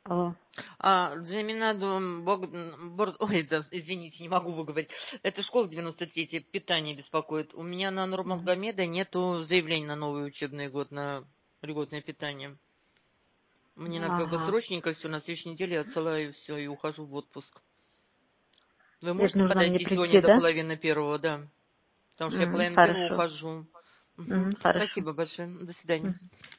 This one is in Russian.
Алло. Джеминаду Ой, да, извините, не могу выговорить. Это школа 93-я, питание беспокоит. У меня на Нурмагомеда нету заявления на новый учебный год на льготное питание. Мне надо как бы Ага. срочненько все, на следующей неделе я отсылаю все и ухожу в отпуск. Вы Это можете нужно мне подойти сегодня прийти, до да? 12:30, да? Потому что я 12:30 Хорошо. ухожу. Мгм. Хорошо. Спасибо большое. До свидания.